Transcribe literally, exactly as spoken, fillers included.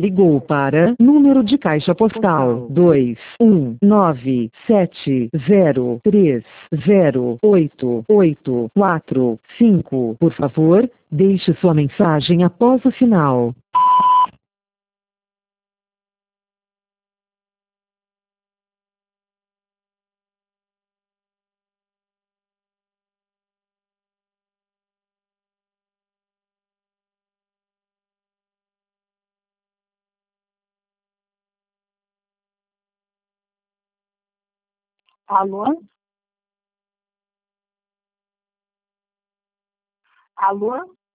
ligou para número de caixa postal dois um nove sete zero três zero oito oito quatro cinco. Por favor, deixe sua mensagem após o sinal. Alô? Alô?